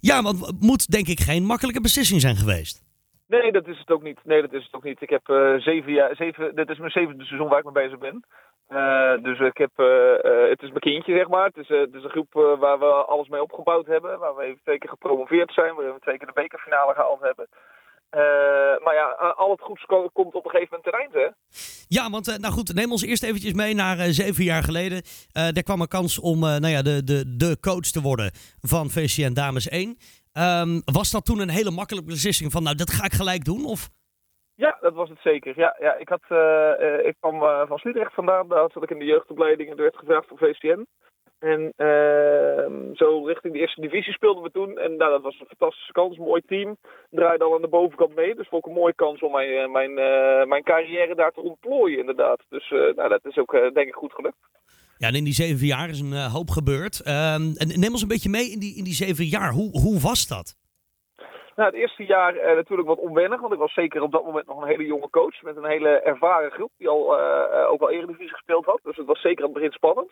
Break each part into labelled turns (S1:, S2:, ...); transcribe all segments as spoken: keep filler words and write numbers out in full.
S1: Ja, want het moet denk ik geen makkelijke beslissing zijn geweest.
S2: Nee, dat is het ook niet. Nee, dat is het ook niet. Ik heb uh, zeven jaar, zeven, dit is mijn zevende seizoen waar ik mee bezig ben. Uh, dus ik heb, uh, uh, het is mijn kindje, zeg maar. Het is, uh, het is een groep uh, waar we alles mee opgebouwd hebben. Waar we even twee keer gepromoveerd zijn. Waar we twee keer de bekerfinale gehaald hebben. Uh, maar ja, al het goeds komt op een gegeven moment terrein, hè?
S1: Ja, want uh, nou goed, neem ons eerst eventjes mee naar uh, zeven jaar geleden. Uh, er kwam een kans om uh, nou ja, de, de, de coach te worden van V C N Dames één. Um, was dat toen een hele makkelijke beslissing van, nou, dat ga ik gelijk doen? Of?
S2: Ja, dat was het zeker. Ja, ja, ik, had, uh, uh, ik kwam uh, van Sliedrecht vandaan. Daar zat ik in de jeugdopleiding en er werd gevraagd voor V C N. En uh, zo richting de eerste divisie speelden we toen. En nou, dat was een fantastische kans, een mooi team. Draaide al aan de bovenkant mee. Dus vond ik een mooie kans om mijn, uh, mijn, uh, mijn carrière daar te ontplooien, inderdaad. Dus uh, nou, dat is ook uh, denk ik goed gelukt.
S1: Ja, en in die zeven jaar is een uh, hoop gebeurd. Um, en neem ons een beetje mee in die, in die zeven jaar. Hoe, hoe was dat?
S2: Nou, het eerste jaar uh, natuurlijk wat onwennig, want ik was zeker op dat moment nog een hele jonge coach met een hele ervaren groep die al uh, ook al Eredivisie gespeeld had. Dus het was zeker aan het begin spannend.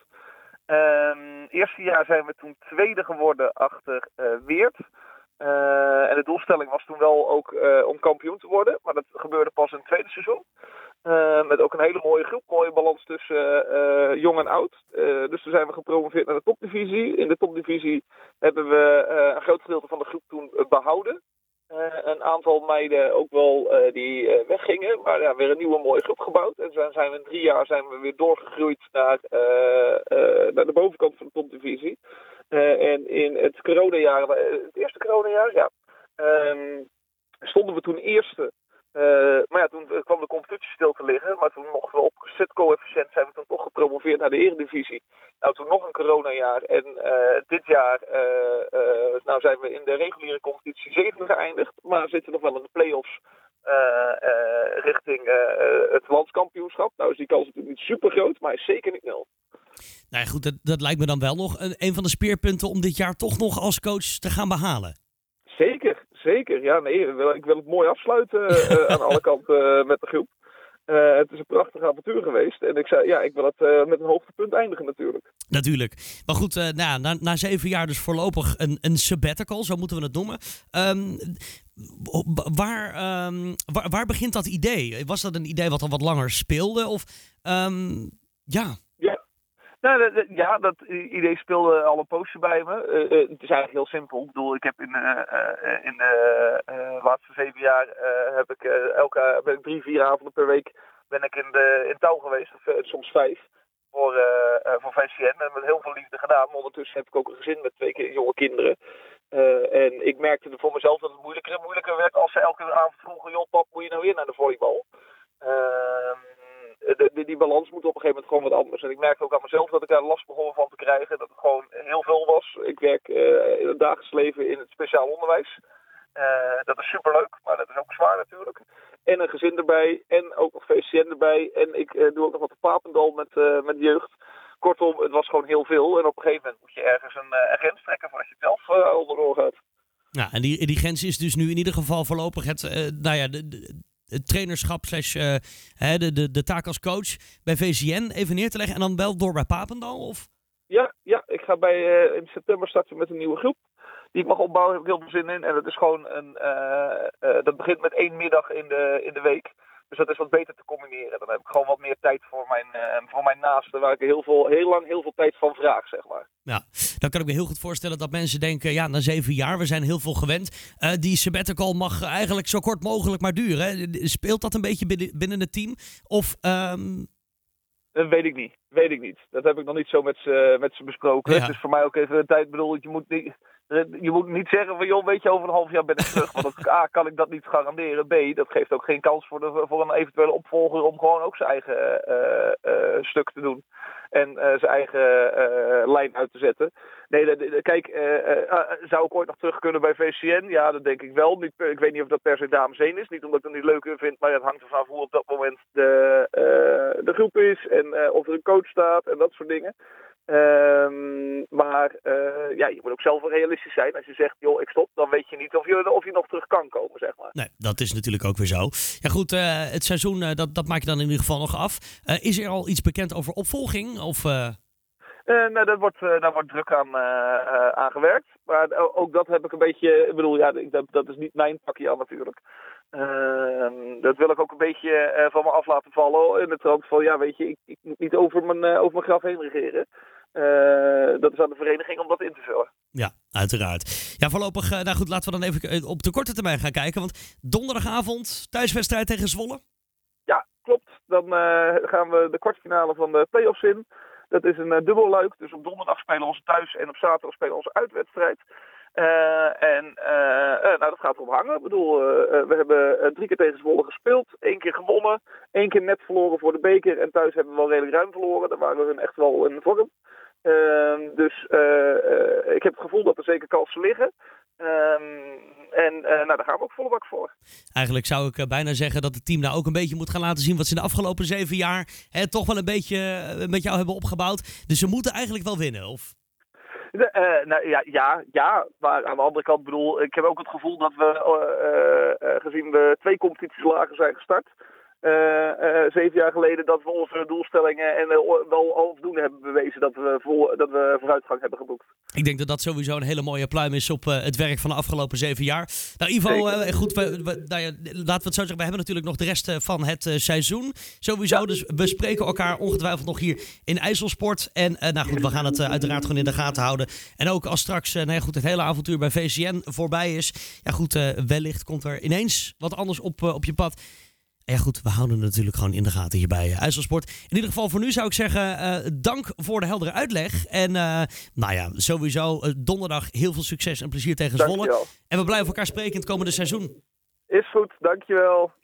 S2: Het uh, eerste jaar zijn we toen tweede geworden achter uh, Weert. Uh, en de doelstelling was toen wel ook uh, om kampioen te worden, maar dat gebeurde pas in het tweede seizoen. Uh, met ook een hele mooie groep, mooie balans tussen uh, jong en oud. Uh, dus toen zijn we gepromoveerd naar de topdivisie. In de topdivisie hebben we uh, een groot gedeelte van de groep toen uh, behouden. Uh, een aantal meiden ook wel uh, die uh, weggingen, maar ja, weer een nieuwe mooie groep gebouwd. En zo zijn we in drie jaar zijn we weer doorgegroeid naar, uh, uh, naar de bovenkant van de topdivisie. Uh, en in het coronajaar, het eerste coronajaar, ja, um, stonden we toen eerste. Uh, maar ja, toen kwam de competitie stil te liggen. Maar toen nog wel op zet-coëfficiënt zijn we toen toch gepromoveerd naar de Eredivisie. Nou, toen nog een coronajaar. En uh, dit jaar uh, uh, nou zijn we in de reguliere competitie zevende geëindigd. Maar zitten nog wel in de play-offs uh, uh, richting uh, het landskampioenschap. Nou is die kans natuurlijk niet super groot, maar is zeker niet nul.
S1: Nou ja, goed, dat, dat lijkt me dan wel nog een, een van de speerpunten om dit jaar toch nog als coach te gaan behalen.
S2: Zeker. Zeker, ja, nee, ik wil het mooi afsluiten uh, aan alle kanten uh, met de groep. Uh, het is een prachtig avontuur geweest en ik zei, ja, ik wil het uh, met een hoogtepunt eindigen natuurlijk.
S1: Natuurlijk. Maar goed, uh, nou, na, na zeven jaar dus voorlopig een, een sabbatical, zo moeten we het noemen. Um, waar, um, waar, waar begint dat idee? Was dat een idee wat al wat langer speelde? Of, um, ja...
S2: Nou, ja, dat idee speelde al een poosje bij me. Uh, uh, het is eigenlijk heel simpel. Ik bedoel, ik heb in, uh, uh, in de uh, laatste zeven jaar uh, heb ik uh, elke ben ik drie, vier avonden per week ben ik in, de, in touw geweest, of uh, soms vijf, voor, uh, uh, voor V C N. En met heel veel liefde gedaan. Maar ondertussen heb ik ook een gezin met twee keer jonge kinderen. Uh, en ik merkte voor mezelf dat het moeilijker en moeilijker werd als ze elke avond vroegen, joh pap, moet je nou weer naar de volleybal? Uh, De, de, die balans moet op een gegeven moment gewoon wat anders. En ik merkte ook aan mezelf dat ik daar last begon van te krijgen. Dat het gewoon heel veel was. Ik werk uh, in het dagelijks leven in het speciaal onderwijs. Uh, dat is superleuk, maar dat is ook zwaar natuurlijk. En een gezin erbij. En ook nog V C N erbij. En ik uh, doe ook nog wat op Papendal met, uh, met jeugd. Kortom, het was gewoon heel veel. En op een gegeven moment moet je ergens een, uh, een grens trekken voordat je het zelf uh, onderdoor gaat.
S1: Ja, en die, die grens is dus nu in ieder geval voorlopig het... Uh, nou ja, de, de... het trainerschap slash uh, de, de, de taak als coach bij V C N even neer te leggen en dan wel door bij Papendal? Of?
S2: Ja, ja, ik ga bij uh, in september starten met een nieuwe groep die ik mag opbouwen. Heb ik heel veel zin in. En dat is gewoon een, uh, uh, dat begint met één middag in de, in de week. Dus dat is wat beter te combineren. Dan heb ik gewoon wat meer tijd voor mijn, uh, voor mijn naasten, waar ik heel, veel, heel lang heel veel tijd van vraag, zeg maar.
S1: Ja, dan kan ik me heel goed voorstellen dat mensen denken, ja, na zeven jaar, we zijn heel veel gewend. Uh, die sabbatical mag eigenlijk zo kort mogelijk maar duren. Hè? Speelt dat een beetje binnen, binnen het team? Of... Um...
S2: Dat weet ik niet. Weet ik niet. Dat heb ik nog niet zo met ze, met ze besproken. Ja. Het is voor mij ook even een tijd, bedoel, je moet niet... Je moet niet zeggen van, joh, weet je, over een half jaar ben ik terug. Want dat, A, kan ik dat niet garanderen. B, dat geeft ook geen kans voor, de, voor een eventuele opvolger om gewoon ook zijn eigen uh, uh, stuk te doen. En uh, zijn eigen uh, lijn uit te zetten. Nee, de, de, kijk, uh, uh, zou ik ooit nog terug kunnen bij V C N? Ja, dat denk ik wel. Niet, ik weet niet of dat per se dames één is. Niet omdat ik dat niet leuk vind, maar het hangt ervan af hoe op dat moment de, uh, de groep is. En uh, of er een coach staat en dat soort dingen. Um, maar uh, ja, je moet ook zelf wel realistisch zijn. Als je zegt, joh, ik stop, dan weet je niet of je, of je nog terug kan komen, zeg maar.
S1: Nee, dat is natuurlijk ook weer zo. Ja goed, uh, het seizoen, uh, dat, dat maak je dan in ieder geval nog af. Uh, is er al iets bekend over opvolging? Of, uh...
S2: Uh, nou, daar wordt, uh, daar wordt druk aan, uh, uh, aan gewerkt. Maar ook dat heb ik een beetje... Ik bedoel, ja, dat, dat is niet mijn pakje aan natuurlijk. Uh, dat wil ik ook een beetje uh, van me af laten vallen. In de trant van, ja, weet je, ik, ik moet niet over mijn, uh, over mijn graf heen regeren. Uh, dat is aan de vereniging om dat in te vullen.
S1: Ja, uiteraard. Ja, voorlopig, uh, nou goed, laten we dan even op de korte termijn gaan kijken. Want donderdagavond, thuiswedstrijd tegen Zwolle.
S2: Ja, klopt. Dan uh, gaan we de kwartfinale van de play-offs in. Dat is een uh, dubbelluik. Dus op donderdag spelen we onze thuis en op zaterdag spelen we onze uitwedstrijd. Uh, en uh, uh, nou, dat gaat erop hangen. Ik bedoel, uh, uh, we hebben uh, drie keer tegen Zwolle gespeeld. Eén keer gewonnen. Één keer net verloren voor de beker. En thuis hebben we wel redelijk ruim verloren. Daar waren we hun echt wel in vorm. Uh, dus uh, uh, ik heb het gevoel dat er zeker kansen liggen. Um, en uh, nou, daar gaan we ook volle bak voor.
S1: Eigenlijk zou ik uh, bijna zeggen dat het team nou ook een beetje moet gaan laten zien wat ze in de afgelopen zeven jaar hè, toch wel een beetje uh, met jou hebben opgebouwd. Dus ze moeten eigenlijk wel winnen, of?
S2: De, uh, nou, ja, ja, ja, maar aan de andere kant bedoel, ik heb ook het gevoel dat we, uh, uh, gezien we twee competities lager zijn gestart, Uh, uh, zeven jaar geleden dat we onze doelstellingen en uh, wel afdoende hebben bewezen dat we, voor, dat we vooruitgang hebben geboekt.
S1: Ik denk dat dat sowieso een hele mooie pluim is op uh, het werk van de afgelopen zeven jaar. Nou Ivo, uh, goed, we, we, nou ja, laten we het zo zeggen, we hebben natuurlijk nog de rest uh, van het uh, seizoen. Sowieso, ja. Dus we spreken elkaar ongetwijfeld nog hier in IJsselsport. En uh, nou goed, we gaan het uh, uiteraard gewoon in de gaten houden. En ook als straks uh, nou ja, goed, het hele avontuur bij V C N voorbij is, ja goed, uh, wellicht komt er ineens wat anders op, uh, op je pad. Ja goed, we houden het natuurlijk gewoon in de gaten hier bij uh, IJsselsport. In ieder geval voor nu zou ik zeggen, uh, dank voor de heldere uitleg. En uh, nou ja, sowieso uh, donderdag heel veel succes en plezier tegen Zwolle. En we blijven elkaar spreken in het komende seizoen.
S2: Is goed, dankjewel.